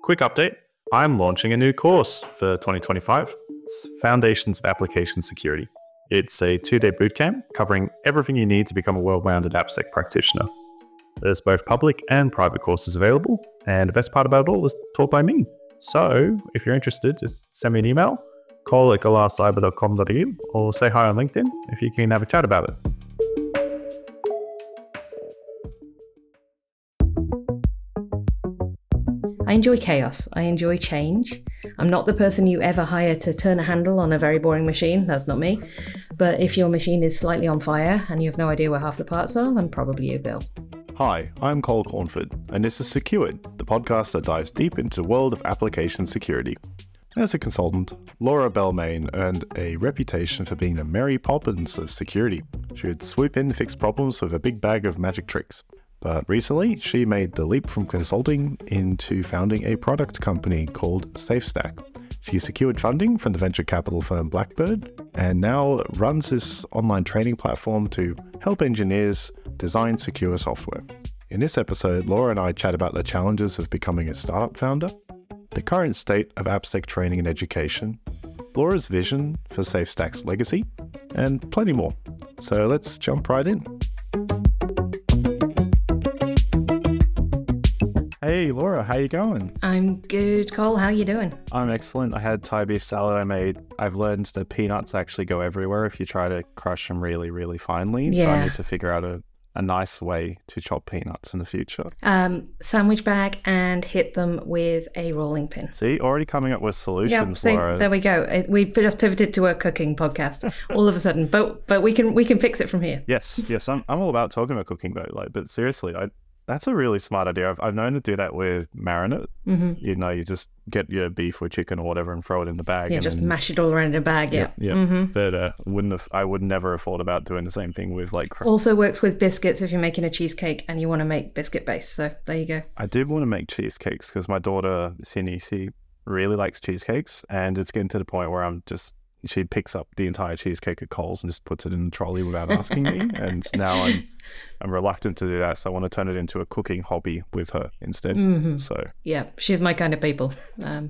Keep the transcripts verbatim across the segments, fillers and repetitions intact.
Quick update. I'm launching a new course for twenty twenty-five. It's Foundations of Application Security. It's a two-day bootcamp covering everything you need to become a well-rounded AppSec practitioner. There's both public and private courses available, and the best part about it all is taught by me. So, if you're interested, just send me an email, call at galar cyber dot com dot a u, or say hi on LinkedIn if you can have a chat about it. I enjoy chaos. I enjoy change. I'm not the person you ever hire to turn a handle on a very boring machine. That's not me. But if your machine is slightly on fire and you have no idea where half the parts are, then probably you will. Hi, I'm Cole Cornford, and this is Secured, the podcast that dives deep into the world of application security. As a consultant, Laura Belmayne earned a reputation for being the Mary Poppins of security. She would swoop in to fix problems with a big bag of magic tricks. But recently, she made the leap from consulting into founding a product company called SafeStack. She secured funding from the venture capital firm Blackbird, and now runs this online training platform to help engineers design secure software. In this episode, Laura and I chat about the challenges of becoming a startup founder, the current state of AppSec training and education, Laura's vision for SafeStack's legacy, and plenty more. So let's jump right in. Hey Laura, how you going? I'm good, Cole. How you doing? I'm excellent. I had Thai beef salad I made. I've learned that peanuts actually go everywhere if you try to crush them really, really finely. Yeah. So I need to figure out a, a nice way to chop peanuts in the future. Um, sandwich bag and hit them with a rolling pin. See, already coming up with solutions, yeah, so Laura. There we go. We've just pivoted to a cooking podcast all of a sudden, but but we can we can fix it from here. Yes, yes. I'm I'm all about talking about cooking though. Like, but seriously, I. That's a really smart idea. I've, I've known to do that with marinade. Mm-hmm. You know, you just get your beef or chicken or whatever and throw it in the bag. Yeah, and just then, mash it all around in a bag. Yeah, yeah. yeah. Mm-hmm. But uh, wouldn't have. I would never have thought about doing the same thing with like. Cr- also works with biscuits if you're making a cheesecake and you want to make biscuit base. So there you go. I did want to make cheesecakes because my daughter Cindy, she really likes cheesecakes, and it's getting to the point where I'm just. She picks up the entire cheesecake at Coles and just puts it in the trolley without asking me. And now I'm I'm reluctant to do that. So I want to turn it into a cooking hobby with her instead. Mm-hmm. So yeah, she's my kind of people. Um.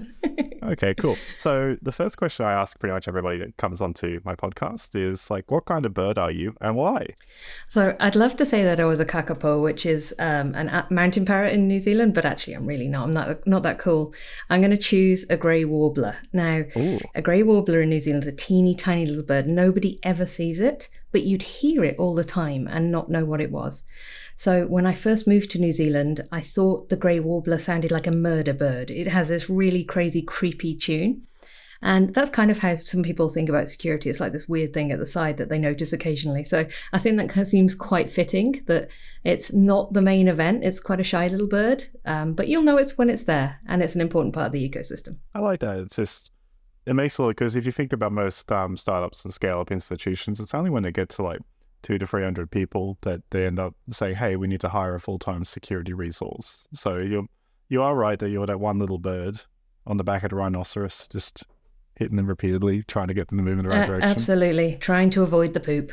Okay, cool. So the first question I ask pretty much everybody that comes onto my podcast is like, what kind of bird are you and why? So I'd love to say that I was a kakapo, which is um, an a- mountain parrot in New Zealand, but actually I'm really not. I'm not, not that cool. I'm going to choose a grey warbler. Now, Ooh. A grey warbler in New Zealand is a teeny tiny little bird. Nobody ever sees it, but you'd hear it all the time and not know what it was. So when I first moved to New Zealand, I thought the grey warbler sounded like a murder bird. It has this really crazy, creepy tune. And that's kind of how some people think about security. It's like this weird thing at the side that they notice occasionally. So I think that kind of seems quite fitting, that it's not the main event. It's quite a shy little bird, um, but you'll know it's when it's there, and it's an important part of the ecosystem. I like that. It's just, it makes a lot, because if you think about most um, startups and scale-up institutions, it's only when they get to like two to three hundred people that they end up saying, hey, we need to hire a full-time security resource. So you you are right that you're that one little bird on the back of the rhinoceros, just hitting them repeatedly, trying to get them to move in the right uh, direction. Absolutely. Trying to avoid the poop.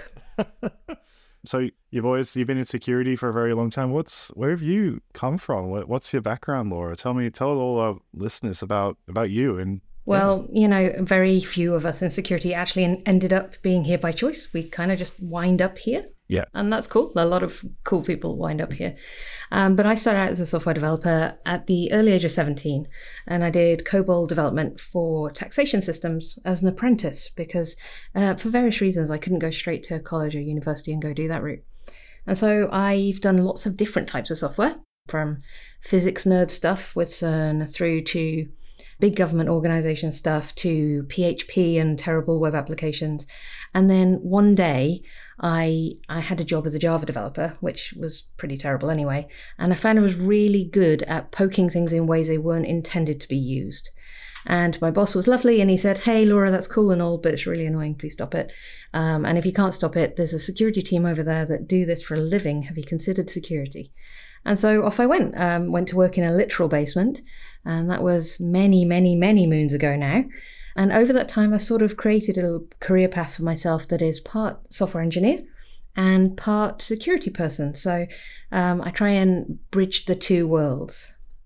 So you've always, you've been in security for a very long time. What's, where have you come from? What, what's your background, Laura? Tell me, tell all our listeners about, about you. And Well, you know, very few of us in security actually en- ended up being here by choice. We kind of just wind up here. Yeah. And that's cool. A lot of cool people wind up here. Um, but I started out as a software developer at the early age of seventeen. And I did COBOL development for taxation systems as an apprentice because uh, for various reasons, I couldn't go straight to college or university and go do that route. And so I've done lots of different types of software, from physics nerd stuff with CERN through to big government organization stuff to P H P and terrible web applications. And then one day I I had a job as a Java developer, which was pretty terrible anyway. And I found I was really good at poking things in ways they weren't intended to be used. And my boss was lovely and he said, hey, Laura, that's cool and all, but it's really annoying. Please stop it. Um, and if you can't stop it, there's a security team over there that do this for a living. Have you considered security? And so off I went, um, went to work in a literal basement. And that was many, many, many moons ago now. And over that time, I've sort of created a little career path for myself that is part software engineer and part security person. So um, I try and bridge the two worlds. Like,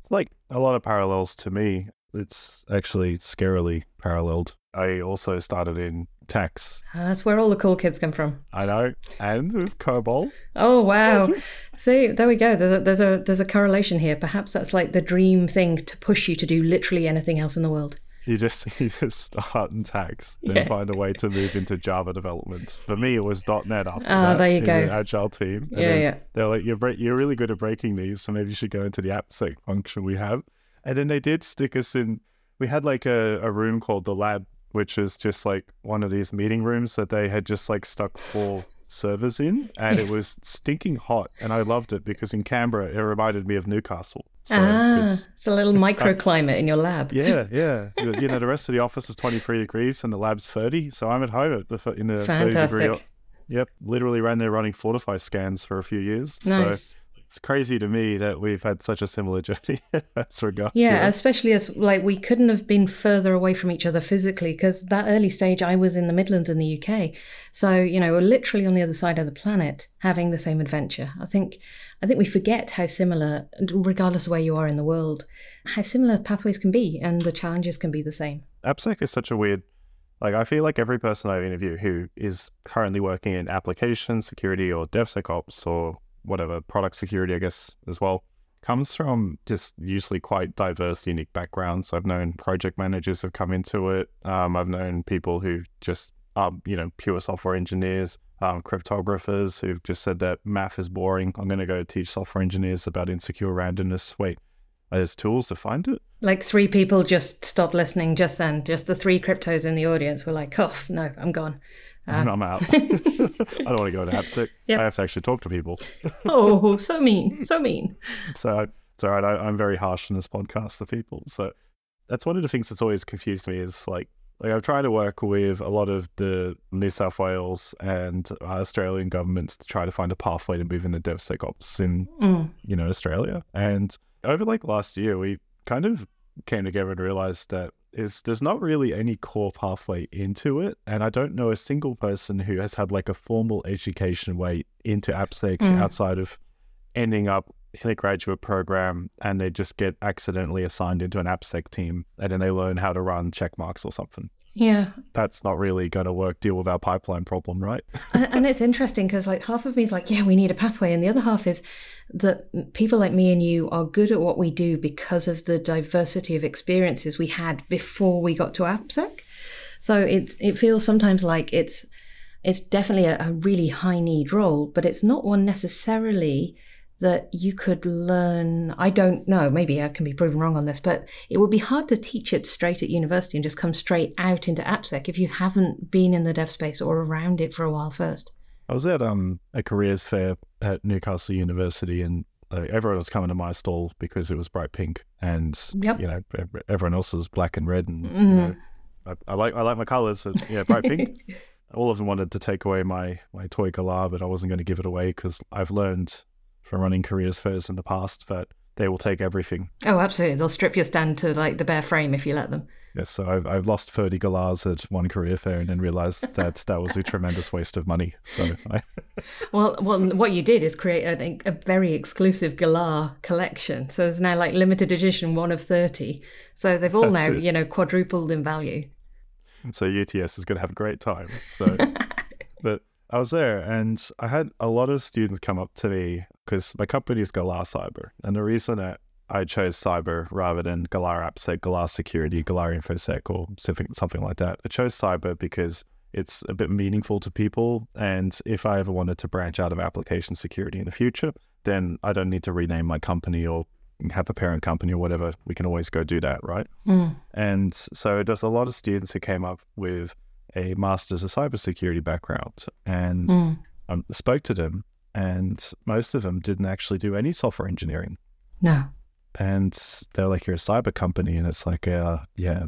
A lot of parallels to me. It's actually scarily paralleled. I also started in tax. Uh, that's where all the cool kids come from. I know, and with COBOL. Oh wow! See, there we go. There's a, there's a there's a correlation here. Perhaps that's like the dream thing to push you to do literally anything else in the world. You just you just start in tax, then yeah. find a way to move into Java development. For me, it was .NET after oh, that. there you in go. The Agile team. And yeah, yeah. They're like, you're break- you're really good at breaking these, so maybe you should go into the AppSec function we have. And then they did stick us in. We had like a, a room called the lab, which is just like one of these meeting rooms that they had just like stuck four servers in, and it was stinking hot, and I loved it because in Canberra it reminded me of Newcastle. So ah, it's, it's a little microclimate in your lab. Yeah, yeah. You know, the rest of the office is twenty-three degrees and the lab's thirty, so I'm at home at the, in the Fantastic. thirty degree. Yep, literally ran there running Fortify scans for a few years. Nice. So it's crazy to me that we've had such a similar journey as regards. Yeah, to especially as like we couldn't have been further away from each other physically, because that early stage I was in the Midlands in the U K. So, you know, we're literally on the other side of the planet having the same adventure. I think I think we forget how similar, regardless of where you are in the world, how similar pathways can be and the challenges can be the same. AppSec is such a weird, like I feel like every person I interview who is currently working in application security or DevSecOps or whatever, product security, I guess, as well, comes from just usually quite diverse, unique backgrounds. I've known project managers have come into it. Um, I've known people who just are, you know, pure software engineers, um, cryptographers who've just said that math is boring. I'm going to go teach software engineers about insecure randomness. Wait, there's tools to find it? Like three people just stopped listening just then. Just the three cryptos in the audience were like, oh, no, I'm gone. Um, I'm out. I don't want to go to AppSec. Yep. I have to actually talk to people. Oh, so mean, so mean. So it's all right. I, I'm very harsh in this podcast to people. So that's one of the things that's always confused me is like, like I'm trying to work with a lot of the New South Wales and Australian governments to try to find a pathway to move into DevSecOps in, mm. you know, Australia. And over like last year, we kind of came together and realized that is there's not really any core pathway into it. And I don't know a single person who has had like a formal education way into AppSec mm. outside of ending up in a graduate program and they just get accidentally assigned into an AppSec team and then they learn how to run check marks or something. Yeah. That's not really going to work, deal with our pipeline problem, right? and, and it's interesting because like half of me is like, yeah, we need a pathway. And the other half is that people like me and you are good at what we do because of the diversity of experiences we had before we got to AppSec. So it, it feels sometimes like it's, it's definitely a, a really high need role, but it's not one necessarily that you could learn. I don't know, maybe I can be proven wrong on this, but it would be hard to teach it straight at university and just come straight out into AppSec if you haven't been in the dev space or around it for a while first. I was at um, a careers fair at Newcastle University and uh, everyone was coming to my stall because it was bright pink and, yep. you know, everyone else was black and red. And, mm. you know, I, I like I like my colors, so, yeah, bright pink. All of them wanted to take away my, my toy galah, but I wasn't going to give it away because I've learned from running careers fairs in the past that they will take everything. Oh, absolutely. They'll strip your stand to like the bare frame if you let them. Yes, so I've, I've lost thirty galahs at one career fair and then realized that that was a tremendous waste of money. So, I... well, well, what you did is create, I think, a very exclusive galah collection. So there's now like limited edition one of thirty. So they've all That's now, it. you know, quadrupled in value. So U T S is going to have a great time. So, but I was there and I had a lot of students come up to me because my company is Galar Cyber. And the reason that I chose cyber rather than Galar AppSec, Galar Security, Galar InfoSec, or something, something like that. I chose cyber because it's a bit meaningful to people. And if I ever wanted to branch out of application security in the future, then I don't need to rename my company or have a parent company or whatever. We can always go do that, right? Mm. And so there's a lot of students who came up with a master's of cybersecurity background and mm. I spoke to them and most of them didn't actually do any software engineering. No. And they're like, you're a cyber company. And it's like, uh, yeah,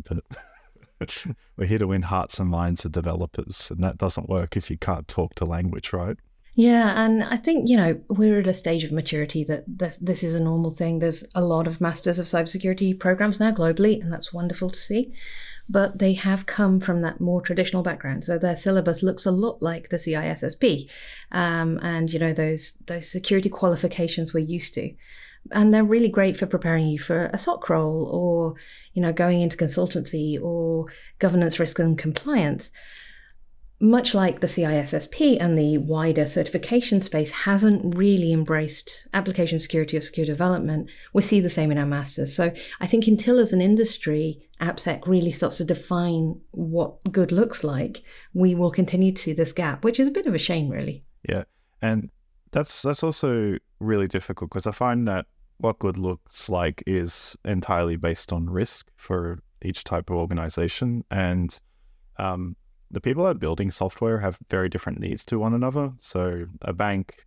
but we're here to win hearts and minds of developers. And that doesn't work if you can't talk the language, right? Yeah, and I think, you know, we're at a stage of maturity that this, this is a normal thing. There's a lot of Masters of Cybersecurity programs now globally, and that's wonderful to see. But they have come from that more traditional background. So their syllabus looks a lot like the C I S S P um, and, you know, those those security qualifications we're used to. And they're really great for preparing you for a S O C role or, you know, going into consultancy or governance, risk and compliance. Much like the C I S S P and the wider certification space hasn't really embraced application security or secure development, we see the same in our masters. So I think until as an industry, AppSec really starts to define what good looks like, we will continue to see this gap, which is a bit of a shame, really. Yeah. And that's that's also really difficult because I find that what good looks like is entirely based on risk for each type of organization. And um, the people that are building software have very different needs to one another. So a bank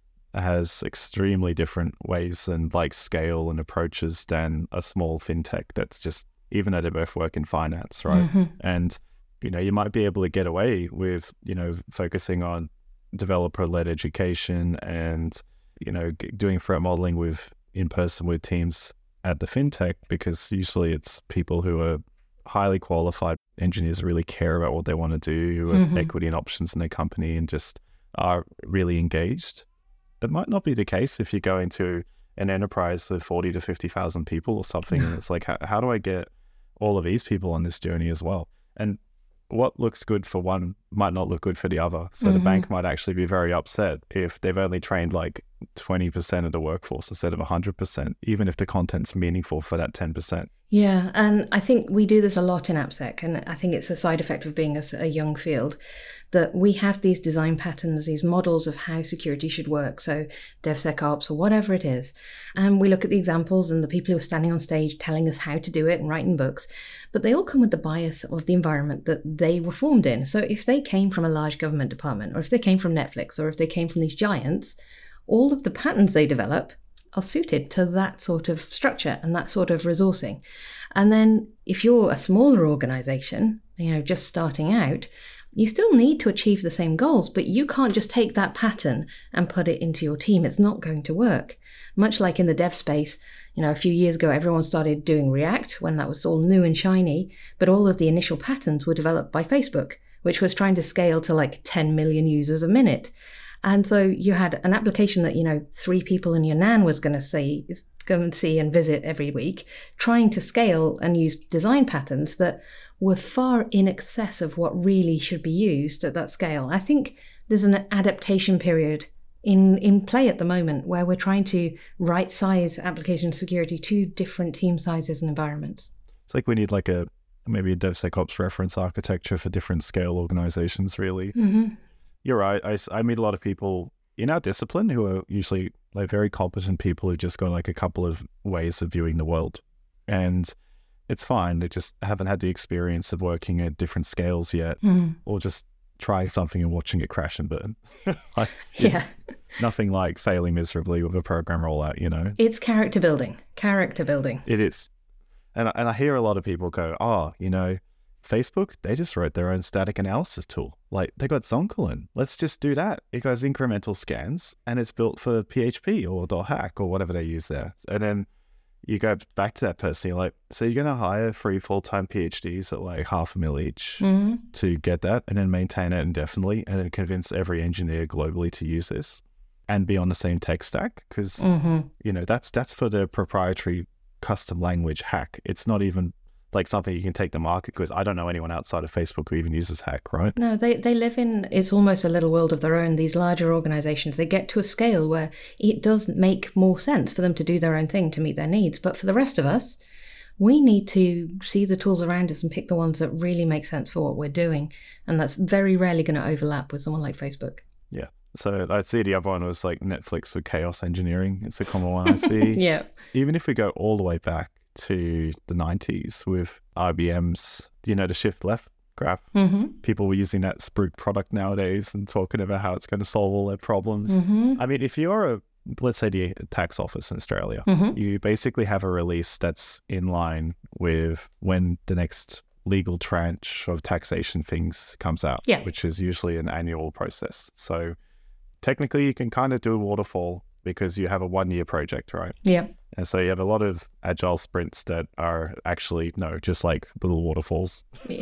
has extremely different ways and like scale and approaches than a small fintech that's just, even though they both work in finance, right? Mm-hmm. And, you know, you might be able to get away with, you know, focusing on developer-led education and, you know, doing threat modeling with in person with teams at the fintech, because usually it's people who are highly qualified engineers who really care about what they want to do, who have mm-hmm. equity and options in their company and just are really engaged. It might not be the case if you go into an enterprise of forty to fifty thousand people or something. And it's like, how, how do I get all of these people on this journey as well? And what looks good for one might not look good for the other. So mm-hmm. the bank might actually be very upset if they've only trained like twenty percent of the workforce instead of one hundred percent, even if the content's meaningful for that ten percent. Yeah, and I think we do this a lot in AppSec, and I think it's a side effect of being a, a young field, that we have these design patterns, these models of how security should work, so DevSecOps or whatever it is, and we look at the examples and the people who are standing on stage telling us how to do it and writing books, but they all come with the bias of the environment that they were formed in. So if they came from a large government department, or if they came from Netflix, or if they came from these giants, all of the patterns they develop are suited to that sort of structure and that sort of resourcing. And then if you're a smaller organization, you know, just starting out, you still need to achieve the same goals, but you can't just take that pattern and put it into your team. It's not going to work. Much like in the dev space, you know, a few years ago, everyone started doing React when that was all new and shiny, but all of the initial patterns were developed by Facebook, which was trying to scale to like ten million users a minute. And so you had an application that, you know, three people in your N A N was going to see, go and see and visit every week, trying to scale and use design patterns that were far in excess of what really should be used at that scale. I think there's an adaptation period in, in play at the moment where we're trying to right size application security to different team sizes and environments. It's like we need like a, maybe a DevSecOps reference architecture for different scale organizations, really. Mm-hmm. You're right. I, I meet a lot of people in our discipline who are usually like very competent people who just got like a couple of ways of viewing the world. And it's fine. They just haven't had the experience of working at different scales yet, mm. or just trying something and watching it crash and burn. like, yeah. Nothing like failing miserably with a program rollout, you know? It's character building. Character building. It is. And, and I hear a lot of people go, oh, you know, Facebook, they just wrote their own static analysis tool. Like, they got Zonkolen. Let's just do that. It goes incremental scans, and it's built for P H P or .hack or whatever they use there. And then you go back to that person, you're like, so you're going to hire three full-time PhDs at like half a mil each mm-hmm. to get that, and then maintain it indefinitely, and then convince every engineer globally to use this and be on the same tech stack? Because, mm-hmm. you know, that's that's for the proprietary custom language hack. It's not even like something you can take to market, because I don't know anyone outside of Facebook who even uses hack, right? No, they, they live in, it's almost a little world of their own. These larger organizations, they get to a scale where it does make more sense for them to do their own thing to meet their needs. But for the rest of us, we need to see the tools around us and pick the ones that really make sense for what we're doing. And that's very rarely going to overlap with someone like Facebook. Yeah. So I'd see the other one was like Netflix with chaos engineering. It's a common one I see. Yeah. Even if we go all the way back to the nineties with I B M's, you know, the shift left graph. Mm-hmm. People were using that Spruik product nowadays and talking about how it's going to solve all their problems. Mm-hmm. I mean, if you're a, let's say the tax office in Australia, mm-hmm. you basically have a release that's in line with when the next legal tranche of taxation things comes out, yeah. which is usually an annual process. So technically you can kind of do a waterfall because you have a one-year project, right? Yeah. And so you have a lot of agile sprints that are actually, no, just like little waterfalls.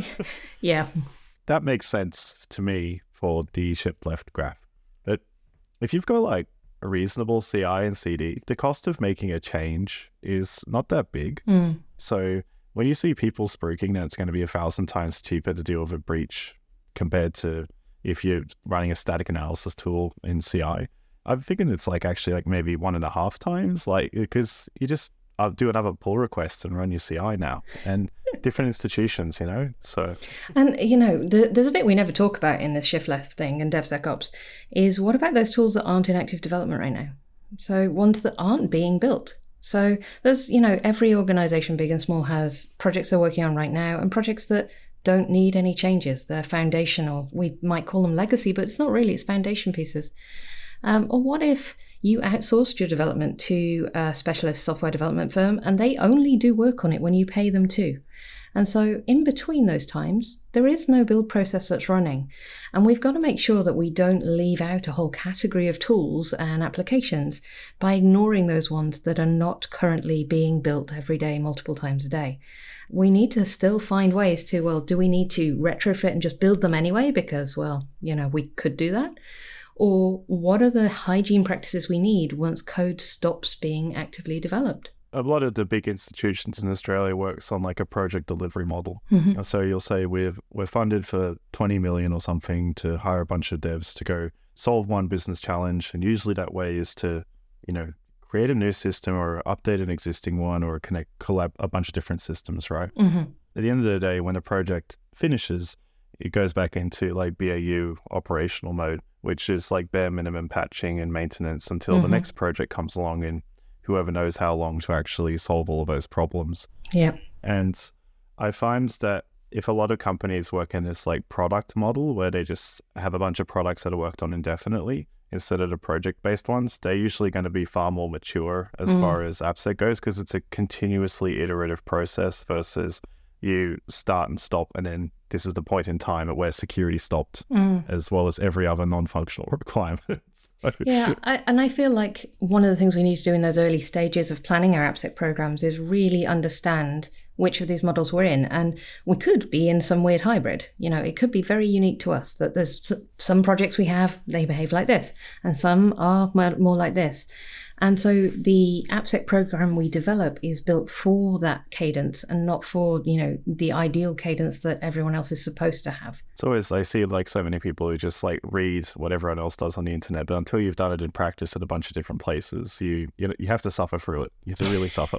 Yeah. That makes sense to me for the shift left graph. But if you've got like a reasonable C I and C D, the cost of making a change is not that big. Mm. So when you see people spruiking that it's going to be a thousand times cheaper to deal with a breach compared to if you're running a static analysis tool in C I, I'm thinking it's like actually like maybe one and a half times, like because you just uh, do another pull request and run your C I now, and different institutions, you know. So, and you know, the, there's a bit we never talk about in this shift left thing and DevSecOps is what about those tools that aren't in active development right now? So ones that aren't being built. So there's, you know, every organization, big and small, has projects they're working on right now and projects that don't need any changes. They're foundational. We might call them legacy, but it's not really. It's foundation pieces. Um, or what if you outsourced your development to a specialist software development firm and they only do work on it when you pay them to? And so in between those times, there is no build process that's running. And we've got to make sure that we don't leave out a whole category of tools and applications by ignoring those ones that are not currently being built every day, multiple times a day. We need to still find ways to, well, do we need to retrofit and just build them anyway? Because, well, you know, we could do that. Or what are the hygiene practices we need once code stops being actively developed? A lot of the big institutions in Australia works on like a project delivery model. Mm-hmm. So you'll say we've, we're funded for twenty million or something to hire a bunch of devs to go solve one business challenge. And usually that way is to, you know, create a new system or update an existing one or connect, collab a bunch of different systems, right? Mm-hmm. At the end of the day, when the project finishes, it goes back into like B A U operational mode, which is like bare minimum patching and maintenance until mm-hmm. the next project comes along and whoever knows how long to actually solve all of those problems. Yeah. And I find that if a lot of companies work in this like product model where they just have a bunch of products that are worked on indefinitely instead of the project-based ones, they're usually going to be far more mature as mm. far as AppSec goes, because it's a continuously iterative process versus you start and stop and then this is the point in time at where security stopped, mm. as well as every other non-functional requirement. So. Yeah, I, and I feel like one of the things we need to do in those early stages of planning our AppSec programs is really understand which of these models we're in. And we could be in some weird hybrid. You know, it could be very unique to us that there's some projects we have, they behave like this, and some are more like this. And so the AppSec program we develop is built for that cadence and not for, you know, the ideal cadence that everyone else is supposed to have. It's always, I see like so many people who just like read what everyone else does on the internet, but until you've done it in practice at a bunch of different places, you you, know, you have to suffer through it. You have to really suffer.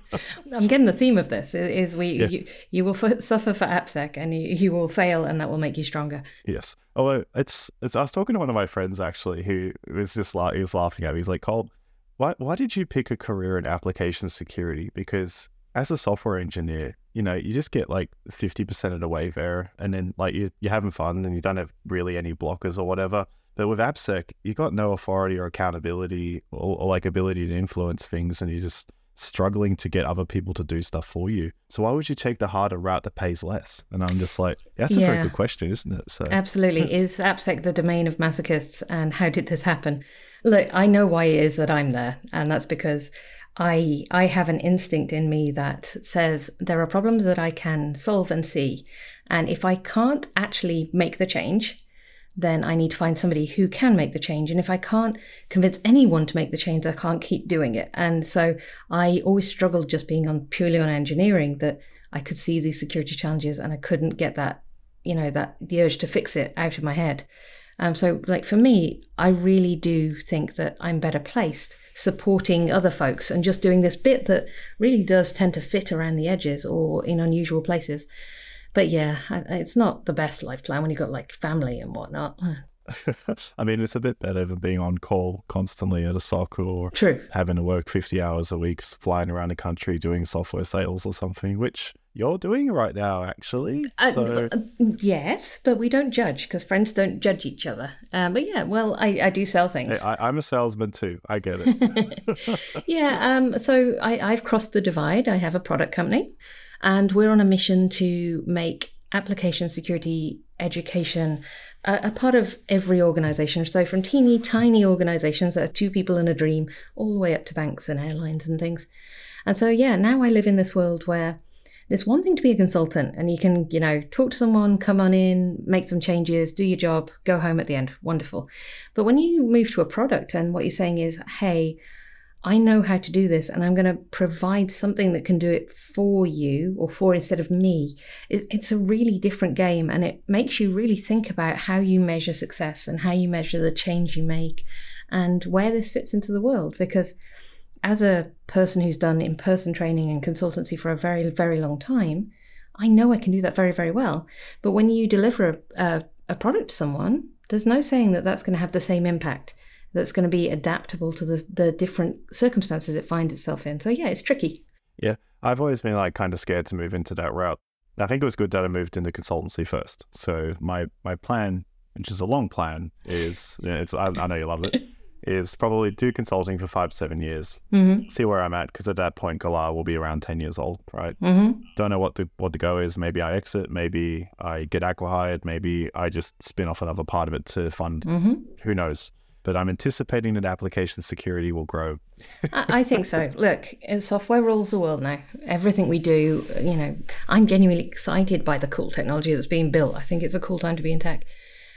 I'm getting the theme of this is we yeah. you, you will f- suffer for AppSec and you, you will fail and that will make you stronger. Yes. Although it's, it's, I was talking to one of my friends actually who was just like, he was laughing at me. He's like, Cole, Why why did you pick a career in application security? Because as a software engineer, you know, you just get like fifty percent of the way there and then like you, you're having fun and you don't have really any blockers or whatever. But with AppSec, you got no authority or accountability or, or like ability to influence things and you're just struggling to get other people to do stuff for you. So why would you take the harder route that pays less? And I'm just like, that's a yeah. very good question, isn't it? So absolutely. Is AppSec the domain of masochists and how did this happen? Look, I know why it is that I'm there, and that's because I I have an instinct in me that says there are problems that I can solve and see, and if I can't actually make the change, then I need to find somebody who can make the change. And if I can't convince anyone to make the change, I can't keep doing it. And so I always struggled just being on purely on engineering, that I could see these security challenges and I couldn't get that, you know, that the urge to fix it out of my head. Um, so like for me, I really do think that I'm better placed supporting other folks and just doing this bit that really does tend to fit around the edges or in unusual places. But yeah, it's not the best life plan when you've got like family and whatnot. I mean, it's a bit better than being on call constantly at a S O C or True. having to work fifty hours a week flying around the country doing software sales or something, which you're doing right now, actually. So... Uh, yes, but we don't judge because friends don't judge each other. Um, but yeah, well, I, I do sell things. Hey, I, I'm a salesman too. I get it. yeah, um, so I, I've crossed the divide. I have a product company. And we're on a mission to make application security education a, a part of every organization. So from teeny tiny organizations that are two people and a dream, all the way up to banks and airlines and things. And so, yeah, now I live in this world where It's one thing to be a consultant and you can, you know, talk to someone, come on in, make some changes, do your job, go home at the end. Wonderful. But when you move to a product and what you're saying is, hey, I know how to do this and I'm going to provide something that can do it for you or for instead of me. It's a really different game, and it makes you really think about how you measure success and how you measure the change you make and where this fits into the world. Because as a person who's done in-person training and consultancy for a very, very long time, I know I can do that very, very well. But when you deliver a, a, a product to someone, there's no saying that that's going to have the same impact, that's going to be adaptable to the, the different circumstances it finds itself in. So yeah, it's tricky. Yeah, I've always been like kind of scared to move into that route. I think it was good that I moved into consultancy first. So my my plan, which is a long plan, is, you know, it's I, I know you love it, is probably do consulting for five to seven years, mm-hmm. see where I'm at, because at that point, Galar will be around ten years old, right? Mm-hmm. Don't know what the what the go is. Maybe I exit, maybe I get acqui-hired, maybe I just spin off another part of it to fund. Mm-hmm. Who knows? But I'm anticipating that application security will grow. I think so. Look, software rules the world now. Everything we do, you know, I'm genuinely excited by the cool technology that's being built. I think it's a cool time to be in tech.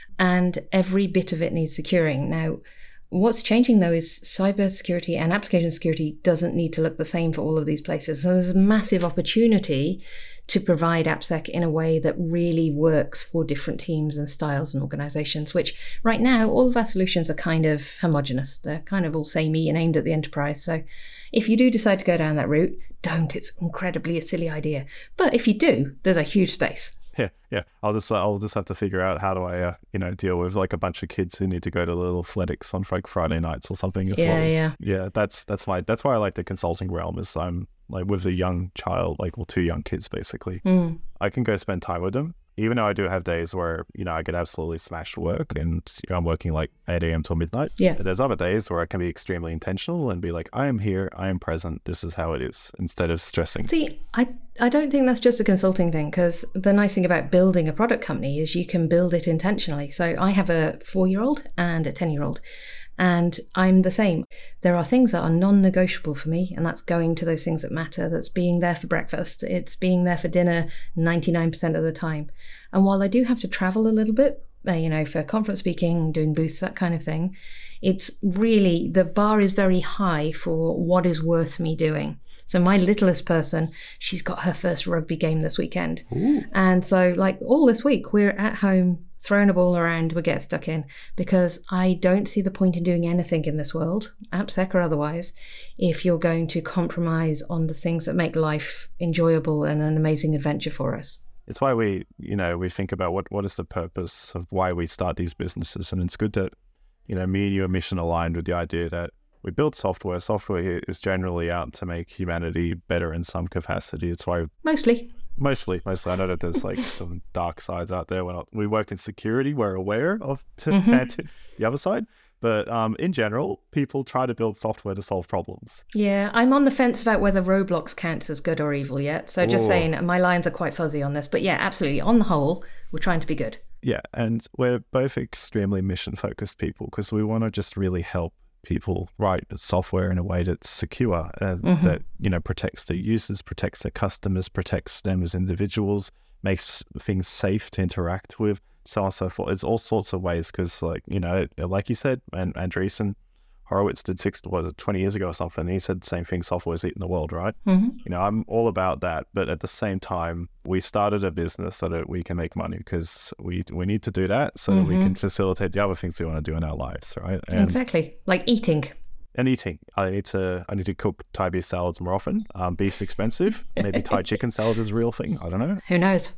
And every bit of it needs securing. Now, what's changing, though, is cybersecurity and application security doesn't need to look the same for all of these places. So there's a massive opportunity to provide AppSec in a way that really works for different teams and styles and organizations, which right now, all of our solutions are kind of homogenous. They're kind of all samey and aimed at the enterprise. So if you do decide to go down that route, don't. It's incredibly a silly idea. But if you do, there's a huge space. Yeah, yeah. I'll just I'll just have to figure out how do I uh, you know deal with like a bunch of kids who need to go to little athletics on like Friday nights or something as yeah, well. As, yeah, yeah. That's that's my that's why I like the consulting realm. Is I'm like with a young child, like well, two young kids basically. Mm. I can go spend time with them, even though I do have days where you know I get absolutely smashed work and you know, I'm working like eight a.m. till midnight. Yeah. But there's other days where I can be extremely intentional and be like, I am here, I am present. This is how it is, instead of stressing. See, I. I don't think that's just a consulting thing, because the nice thing about building a product company is you can build it intentionally. So I have a four-year-old and a ten-year-old, and I'm the same. There are things that are non-negotiable for me, and that's going to those things that matter. That's being there for breakfast. It's being there for dinner ninety-nine percent of the time. And while I do have to travel a little bit, uh, you know, for conference speaking, doing booths, that kind of thing, it's really, the bar is very high for what is worth me doing. So my littlest person, she's got her first rugby game this weekend. Ooh. And so like all this week, we're at home throwing a ball around, we get stuck in, because I don't see the point in doing anything in this world, AppSec or otherwise, if you're going to compromise on the things that make life enjoyable and an amazing adventure for us. It's why we, you know, we think about what, what is the purpose of why we start these businesses. And it's good that, you know, me and you are mission aligned with the idea that we build software. Software is generally out to make humanity better in some capacity. It's why... Mostly. Mostly. Mostly. I know that there's like some dark sides out there. We're not, we work in security. We're aware of to, mm-hmm. to the other side. But um, in general, people try to build software to solve problems. Yeah, I'm on the fence about whether Roblox counts as good or evil yet. So just Ooh. saying, my lines are quite fuzzy on this. But yeah, absolutely. On the whole, we're trying to be good. Yeah, and we're both extremely mission-focused people because we want to just really help people write software in a way that's secure, uh, mm-hmm. that, you know, protects their users, protects their customers, protects them as individuals, makes things safe to interact with, so on and so forth. It's all sorts of ways because, like, you know, like you said, and Andreessen Horowitz did six, what was it, twenty years ago or something, and he said the same thing, software is eating the world, right? Mm-hmm. You know, I'm all about that, but at the same time, we started a business so that we can make money because we we need to do that so mm-hmm. that we can facilitate the other things we want to do in our lives, right? And, exactly, like eating. And eating. I need to I need to cook Thai beef salads more often. Um, beef's expensive. Maybe Thai chicken salad is a real thing. I don't know. Who knows?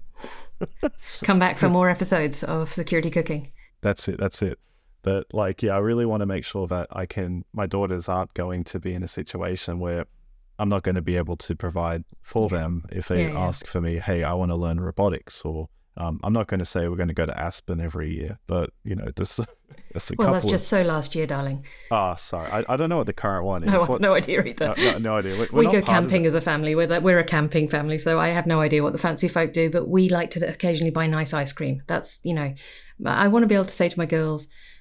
Come back for more episodes of Security Cooking. That's it. That's it. But like, yeah, I really want to make sure that I can, my daughters aren't going to be in a situation where I'm not going to be able to provide for them if they yeah, yeah. ask for me, hey, I want to learn robotics, or um, I'm not going to say we're going to go to Aspen every year, but you know, this, this a well, couple that's of... just so last year, darling. Ah, oh, sorry. I, I don't know what the current one is. No, I have no idea either. No, no, no idea. We're, we we're go camping as a family. We're, the, we're a camping family, so I have no idea what the fancy folk do, but we like to occasionally buy nice ice cream. That's, you know, I want to be able to say to my girls,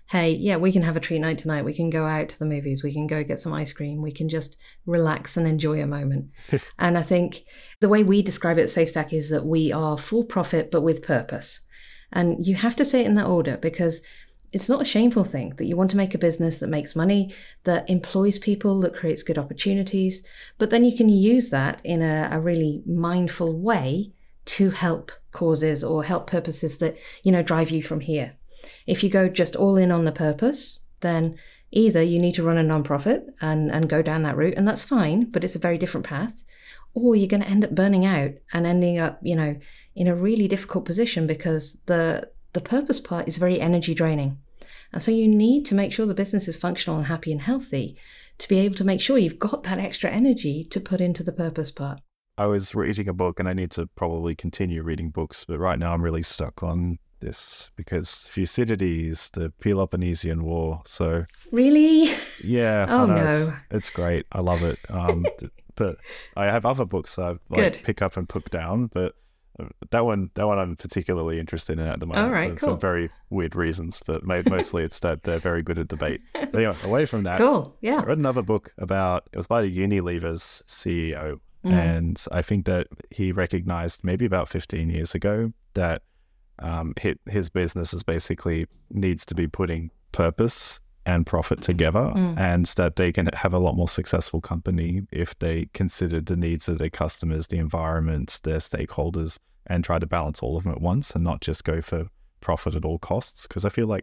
hey, yeah, we can have a treat night tonight. We can go out to the movies. We can go get some ice cream. We can just relax and enjoy a moment. And I think the way we describe it at SafeStack is that we are for profit, but with purpose. And you have to say it in that order, because it's not a shameful thing that you want to make a business that makes money, that employs people, that creates good opportunities. But then you can use that in a, a really mindful way to help causes or help purposes that, you know, drive you from here. If you go just all in on the purpose, then either you need to run a nonprofit and, and go down that route, and that's fine, but it's a very different path, or you're going to end up burning out and ending up, you know, in a really difficult position because the the purpose part is very energy draining. And so you need to make sure the business is functional and happy and healthy to be able to make sure you've got that extra energy to put into the purpose part. I was reading a book, and I need to probably continue reading books, but right now I'm really stuck on this because Thucydides, the Peloponnesian War. So really, yeah, oh I know, no, it's, it's great. I love it. Um, but I have other books I like Good. pick up and put down, but that one, that one I'm particularly interested in at the moment. All right, for, cool. for very weird reasons. But mostly it's that they're very good at debate. But anyway, away from that, cool. Yeah, I read another book about, it was by Unilever's C E O. Mm. And I think that he recognized maybe about fifteen years ago that um, his, his business is basically needs to be putting purpose and profit together, mm. and that they can have a lot more successful company if they considered the needs of their customers, the environment, their stakeholders, and try to balance all of them at once and not just go for profit at all costs. Because I feel like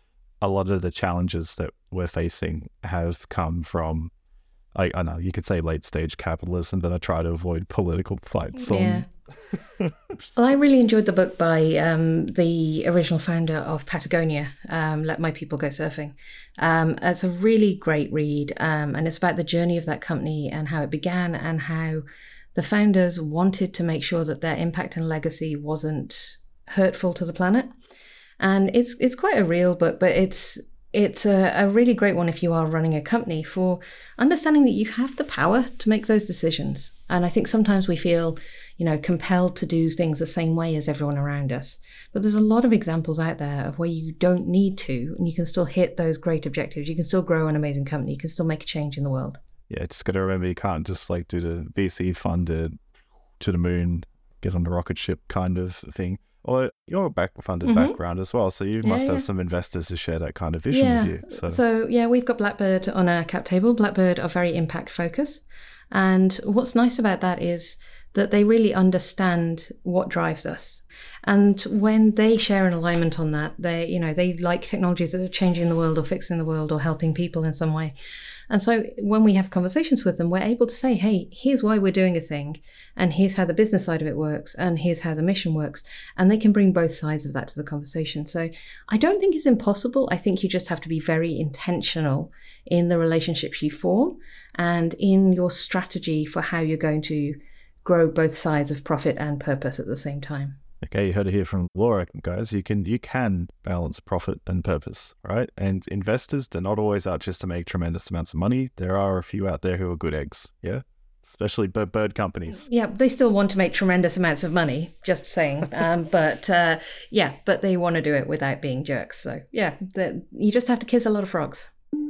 a lot of the challenges that we're facing have come from, I, I know you could say late stage capitalism, but I try to avoid political fights. Yeah. Well, I really enjoyed the book by um, the original founder of Patagonia, um, Let My People Go Surfing. Um, it's a really great read, um, and it's about the journey of that company and how it began and how the founders wanted to make sure that their impact and legacy wasn't hurtful to the planet. And it's it's quite a real book, but it's It's a, a really great one if you are running a company, for understanding that you have the power to make those decisions. And I think sometimes we feel, you know, compelled to do things the same way as everyone around us. But there's a lot of examples out there of where you don't need to, and you can still hit those great objectives. You can still grow an amazing company. You can still make a change in the world. Yeah, just got to remember, you can't just like do the V C funded to the moon, get on the rocket ship kind of thing. Or you're a back-funded mm-hmm. background as well, so you yeah, must have yeah. some investors who share that kind of vision yeah. with you. So. so, yeah, we've got Blackbird on our cap table. Blackbird are very impact focused. And what's nice about that is that they really understand what drives us. And when they share an alignment on that, they, you know, they like technologies that are changing the world or fixing the world or helping people in some way. And so when we have conversations with them, we're able to say, hey, here's why we're doing a thing, and here's how the business side of it works, and here's how the mission works. And they can bring both sides of that to the conversation. So I don't think it's impossible. I think you just have to be very intentional in the relationships you form and in your strategy for how you're going to grow both sides of profit and purpose at the same time. Okay, you heard it here from Laura, guys. You can you can balance profit and purpose, right? And investors, they're not always out just to make tremendous amounts of money. There are a few out there who are good eggs, yeah? Especially bird, bird companies. Yeah, they still want to make tremendous amounts of money, just saying. um, but uh, yeah, but they want to do it without being jerks. So yeah, the, you just have to kiss a lot of frogs.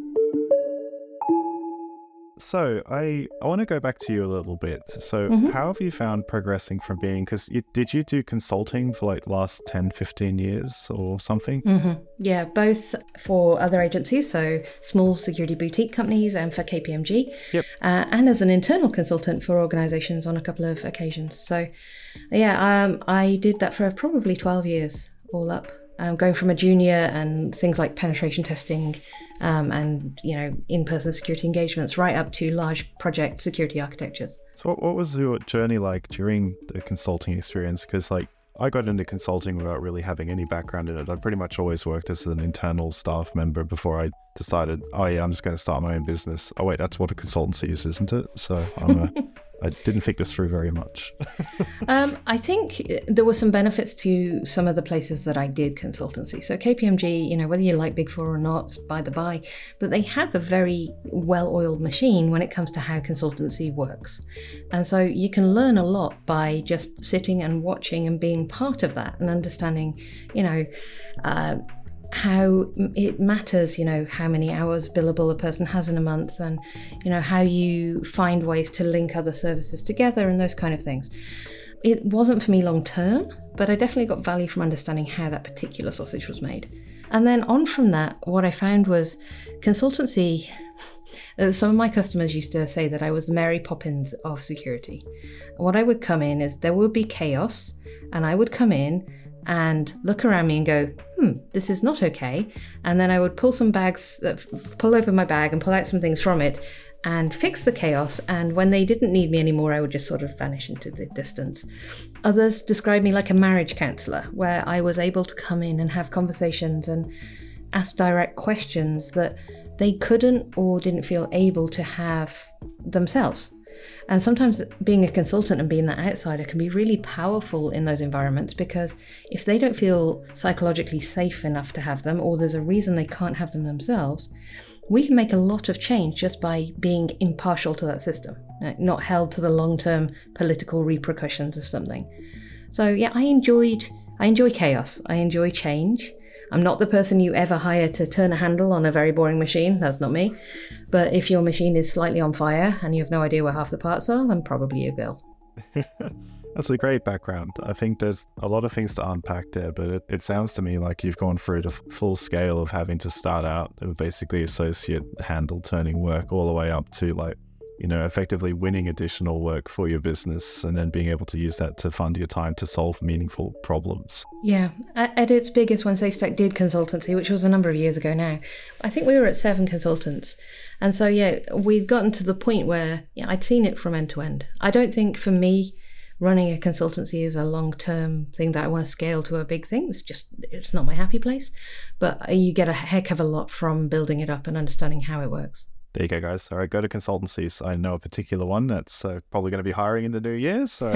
So I, I want to go back to you a little bit. So mm-hmm. how have you found progressing from being, because you, did you do consulting for like last ten, fifteen years or something? Mm-hmm. Yeah, both for other agencies, so small security boutique companies, and for K P M G. Yep. Uh, and as an internal consultant for organizations on a couple of occasions. So yeah, um, I did that for probably twelve years all up. Um, going from a junior and things like penetration testing um, and, you know, in-person security engagements right up to large project security architectures. So what, what was your journey like during the consulting experience? Because like I got into consulting without really having any background in it. I pretty much always worked as an internal staff member before I decided, oh yeah, I'm just going to start my own business. Oh wait, that's what a consultancy is, isn't it? So I'm a... I didn't think this through very much. um, I think there were some benefits to some of the places that I did consultancy. So K P M G, you know, whether you like Big Four or not, by the by, but they have a very well-oiled machine when it comes to how consultancy works. And so you can learn a lot by just sitting and watching and being part of that and understanding, you know, uh, how it matters, you know, how many hours billable a person has in a month, and, you know, how you find ways to link other services together and those kind of things. It wasn't for me long term, but I definitely got value from understanding how that particular sausage was made. And then on from that, what I found was consultancy. Some of my customers used to say that I was the Mary Poppins of security. What I would come in is there would be chaos, and I would come in and look around me and go, hmm, this is not okay. And then I would pull some bags, uh, pull open my bag and pull out some things from it and fix the chaos. And when they didn't need me anymore, I would just sort of vanish into the distance. Others describe me like a marriage counsellor, where I was able to come in and have conversations and ask direct questions that they couldn't or didn't feel able to have themselves. And sometimes being a consultant and being that outsider can be really powerful in those environments, because if they don't feel psychologically safe enough to have them, or there's a reason they can't have them themselves, we can make a lot of change just by being impartial to that system, not held to the long-term political repercussions of something. So yeah, I enjoyed, I enjoy chaos. I enjoy change. I'm not the person you ever hire to turn a handle on a very boring machine. That's not me. But if your machine is slightly on fire and you have no idea where half the parts are, then probably a girl. That's a great background. I think there's a lot of things to unpack there, but it, it sounds to me like you've gone through the f- full scale of having to start out with basically associate handle turning work all the way up to, like, you know, effectively winning additional work for your business and then being able to use that to fund your time to solve meaningful problems. Yeah. At its biggest, when SafeStack did consultancy, which was a number of years ago now, I think we were at seven consultants. And so, yeah, we'd gotten to the point where yeah, I'd seen it from end to end. I don't think for me, running a consultancy is a long-term thing that I want to scale to a big thing. It's just, it's not my happy place. But you get a heck of a lot from building it up and understanding how it works. There you go, guys. All right, go to consultancies. I know a particular one that's uh, probably going to be hiring in the new year. So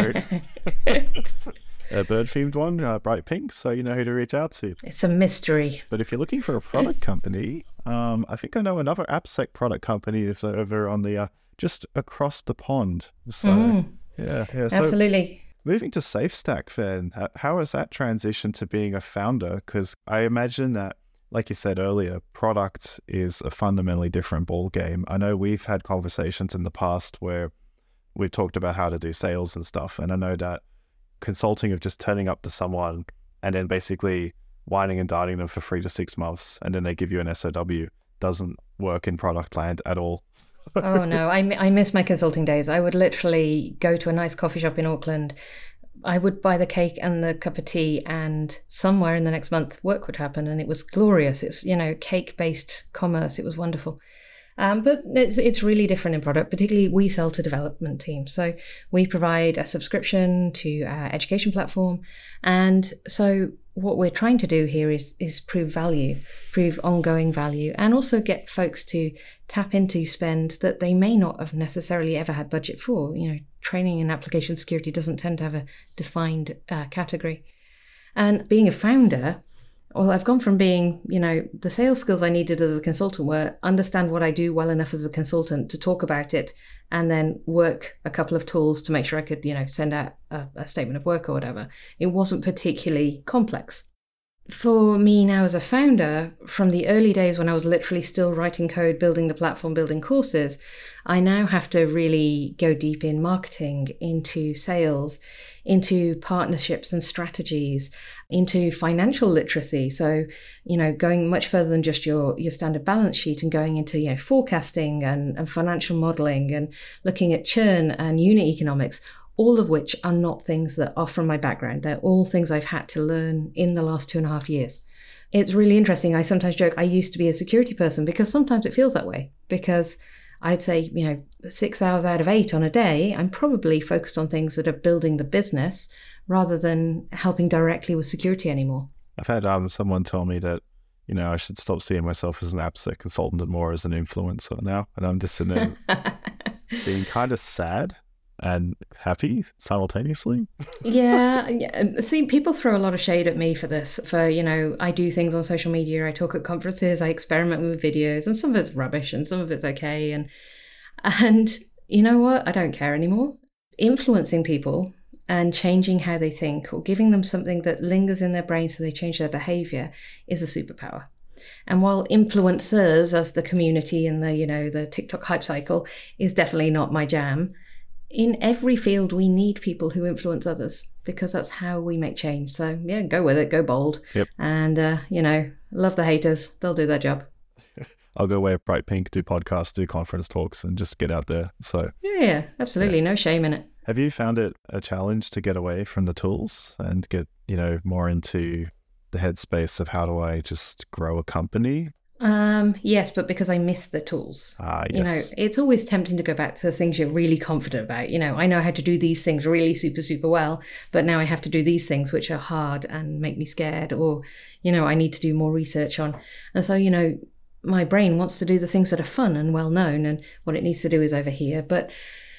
a bird-themed one, uh, bright pink. So you know who to reach out to. It's a mystery. But if you're looking for a product company, um, I think I know another AppSec product company that's over on the, uh, just across the pond. So mm. yeah, yeah. So, absolutely. moving to SafeStack then, how has that transitioned to being a founder? Because I imagine that, like you said earlier, product is a fundamentally different ball game. I know we've had conversations in the past where we've talked about how to do sales and stuff. And I know that consulting of just turning up to someone and then basically whining and dining them for three to six months and then they give you an S O W doesn't work in product land at all. Oh no, I, I miss my consulting days. I would literally go to a nice coffee shop in Auckland. I would buy the cake and the cup of tea, and somewhere in the next month work would happen, and it was glorious. It's, you know, cake-based commerce. It was wonderful. Um, but it's, it's really different in product, particularly we sell to development teams. So we provide a subscription to our education platform. And so what we're trying to do here is, is prove value, prove ongoing value, and also get folks to tap into spend that they may not have necessarily ever had budget for. You know, training in application security doesn't tend to have a defined uh, category. And being a founder, well, I've gone from being, you know, the sales skills I needed as a consultant were understand what I do well enough as a consultant to talk about it, and then work a couple of tools to make sure I could, you know, send out a, a statement of work or whatever. It wasn't particularly complex. For me now as a founder, from the early days when I was literally still writing code, building the platform, building courses, I now have to really go deep in marketing, into sales, into partnerships and strategies, into financial literacy. So, you know, going much further than just your, your standard balance sheet and going into, you know, forecasting and, and financial modeling and looking at churn and unit economics, all of which are not things that are from my background. They're all things I've had to learn in the last two and a half years. It's really interesting. I sometimes joke I used to be a security person, because sometimes it feels that way, because I'd say, you know, six hours out of eight on a day, I'm probably focused on things that are building the business rather than helping directly with security anymore. I've had um, someone tell me that, you know, I should stop seeing myself as an AppSec consultant and more as an influencer now. And I'm just sitting there being kind of sad and happy simultaneously. yeah, yeah. See, people throw a lot of shade at me for this, for, you know, I do things on social media, I talk at conferences, I experiment with videos, and some of it's rubbish and some of it's okay. And, and you know what? I don't care anymore. Influencing people and changing how they think or giving them something that lingers in their brain so they change their behavior is a superpower. And while influencers as the community and the, you know, the TikTok hype cycle is definitely not my jam, in every field we need people who influence others because that's how we make change. So yeah, go with it, go bold. Yep. And, uh, you know, love the haters. They'll do their job. I'll go wear bright pink, do podcasts, do conference talks, and just get out there. So Yeah, yeah, absolutely. Yeah. No shame in it. Have you found it a challenge to get away from the tools and get, you know, more into the headspace of how do I just grow a company? Um, yes, but because I miss the tools. Ah, yes. You know, it's always tempting to go back to the things you're really confident about. You know, I know how to do these things really super, super well, but now I have to do these things which are hard and make me scared, or, you know, I need to do more research on. And so, you know, my brain wants to do the things that are fun and well known, and what it needs to do is over here. But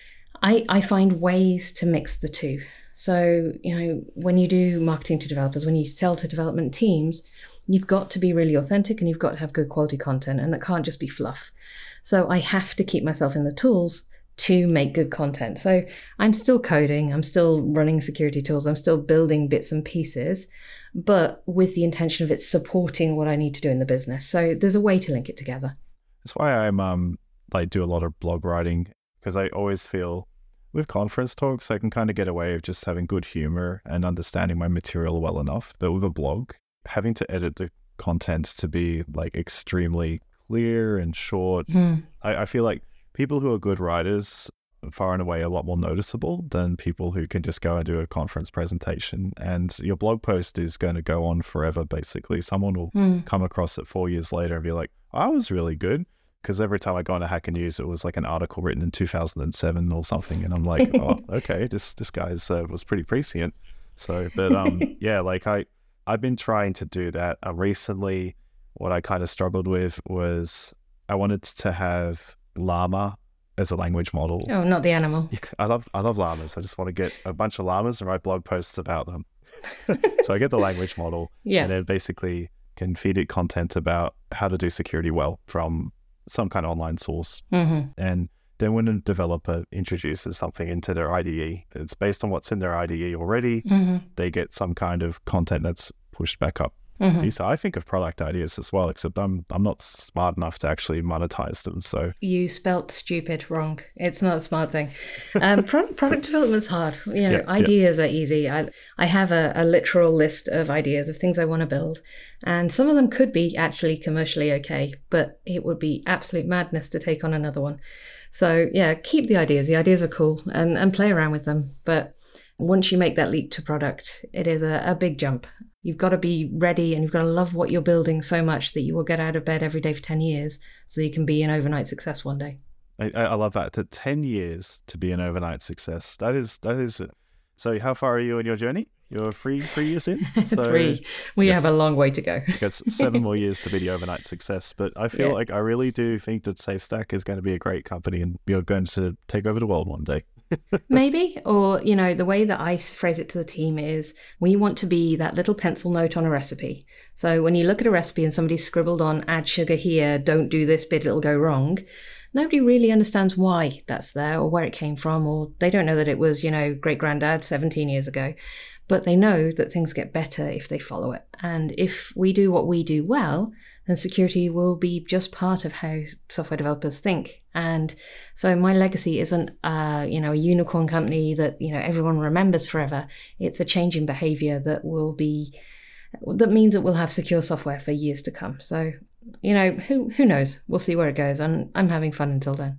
I, I find ways to mix the two. So, you know, when you do marketing to developers, when you sell to development teams, you've got to be really authentic and you've got to have good quality content, and that can't just be fluff. So I have to keep myself in the tools to make good content. So I'm still coding, I'm still running security tools, I'm still building bits and pieces, but with the intention of it supporting what I need to do in the business. So there's a way to link it together. That's why I'm um like do a lot of blog writing, because I always feel with conference talks, I can kind of get away with just having good humor and understanding my material well enough. But with a blog, having to edit the content to be like extremely clear and short, mm. I, I feel like people who are good writers far and away a lot more noticeable than people who can just go and do a conference presentation. And your blog post is going to go on forever, basically. Someone will mm. come across it four years later and be like, I was really good. Because every time I go on a Hacker News, it was like an article written in two thousand seven or something. And I'm like, oh, okay, this this guy's uh, was pretty prescient. So, but um, yeah, like I, I've been trying to do that. Uh, recently, what I kind of struggled with was I wanted to have llama as a language model. Oh, not the animal. I love I love llamas. I just want to get a bunch of llamas and write blog posts about them. So I get the language model, yeah, and then basically can feed it content about how to do security well from some kind of online source. Mm-hmm. And then when a developer introduces something into their I D E, it's based on what's in their I D E already. Mm-hmm. They get some kind of content that's pushed back up. Mm-hmm. See, so I think of product ideas as well, except I'm I'm not smart enough to actually monetize them. So you spelt stupid wrong. It's not a smart thing. Um, product, product development's hard. You know, yeah, ideas yeah. are easy. I I have a, a literal list of ideas of things I want to build, and some of them could be actually commercially okay, but it would be absolute madness to take on another one. So yeah, keep the ideas. The ideas are cool, and and play around with them. But once you make that leap to product, it is a, a big jump. You've got to be ready and you've got to love what you're building so much that you will get out of bed every day for ten years so you can be an overnight success one day. I, I love that. That ten years to be an overnight success. That is, that is. So how far are you in your journey? You're three, three years in? So, three. We yes, have a long way to go. It's seven more years to be the overnight success. But I feel yeah. like I really do think that SafeStack is going to be a great company and you're going to take over the world one day. Maybe, or, you know, the way that I phrase it to the team is we want to be that little pencil note on a recipe. So when you look at a recipe and somebody's scribbled on add sugar here, don't do this bit, it'll go wrong. Nobody really understands why that's there or where it came from, or they don't know that it was, you know, great granddad seventeen years ago. But they know that things get better if they follow it. And if we do what we do well, then security will be just part of how software developers think. And so my legacy isn't, uh, you know, a unicorn company that, you know, everyone remembers forever. It's a change in behavior that will be, that means that we'll have secure software for years to come. So, you know, who who knows? We'll see where it goes. And I'm having fun until then.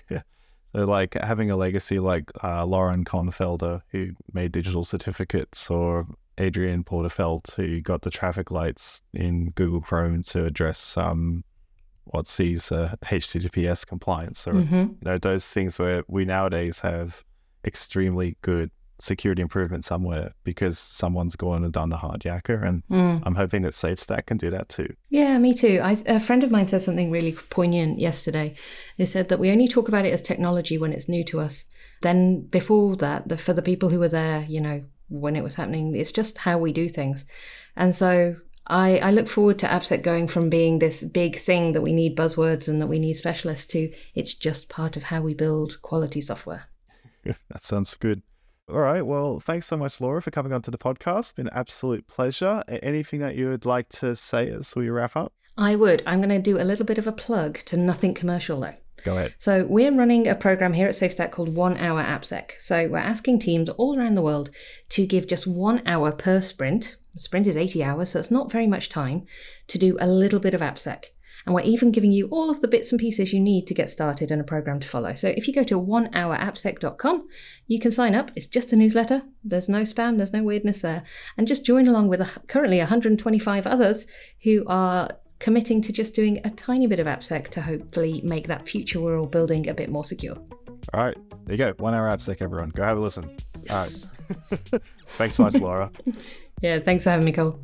So like having a legacy like uh, Lauren Konfelder, who made digital certificates, or Adrian Porterfeld, who got the traffic lights in Google Chrome to address um, what sees uh, H T T P S compliance, or mm-hmm. you know, those things where we nowadays have extremely good security improvement somewhere because someone's gone and done the hard yakka, and mm. I'm hoping that SafeStack can do that too. Yeah, me too. I, a friend of mine said something really poignant yesterday. They said that we only talk about it as technology when it's new to us. Then before that, the, for the people who were there, you know, when it was happening, it's just how we do things. And so I, I look forward to AppSec going from being this big thing that we need buzzwords and that we need specialists to it's just part of how we build quality software. That sounds good. All right. Well, thanks so much, Laura, for coming onto the podcast. It's been an absolute pleasure. Anything that you would like to say as we wrap up? I would. I'm going to do a little bit of a plug to nothing commercial, though. Go ahead. So we're running a program here at SafeStack called One Hour AppSec. So we're asking teams all around the world to give just one hour per sprint. The sprint is eighty hours, so it's not very much time, to do a little bit of AppSec. And we're even giving you all of the bits and pieces you need to get started and a program to follow. So if you go to one hour appsec dot com, you can sign up. It's just a newsletter. There's no spam. There's no weirdness there. And just join along with a, currently one hundred twenty-five others who are committing to just doing a tiny bit of AppSec to hopefully make that future we're all building a bit more secure. All right. There you go. One hour AppSec, everyone. Go have a listen. Yes. All right. Thanks so much, Laura. Yeah, thanks for having me, Cole.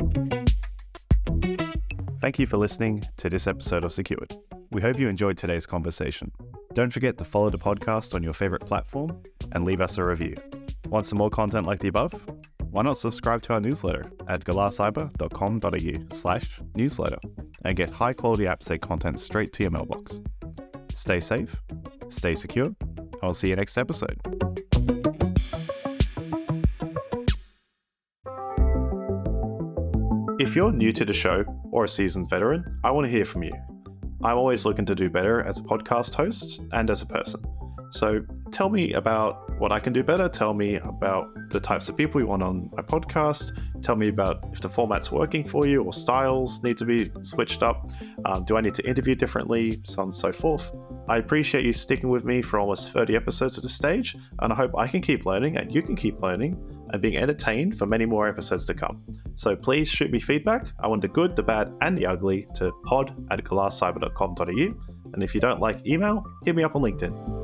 Thank you for listening to this episode of Secured. We hope you enjoyed today's conversation. Don't forget to follow the podcast on your favorite platform and leave us a review. Want some more content like the above? Why not subscribe to our newsletter at galarcyber dot com dot a u slash newsletter and get high quality AppSec content straight to your mailbox. Stay safe, stay secure, and I'll see you next episode. If you're new to the show or a seasoned veteran, I want to hear from you. I'm always looking to do better as a podcast host and as a person. So tell me about what I can do better. Tell me about the types of people you want on my podcast. Tell me about if the format's working for you or styles need to be switched up. Um, do I need to interview differently? So on and so forth. I appreciate you sticking with me for almost thirty episodes at this stage, and I hope I can keep learning and you can keep learning and being entertained for many more episodes to come. So please shoot me feedback. I want the good, the bad, and the ugly to pod at galarcyber dot com dot a u. And if you don't like email, hit me up on LinkedIn.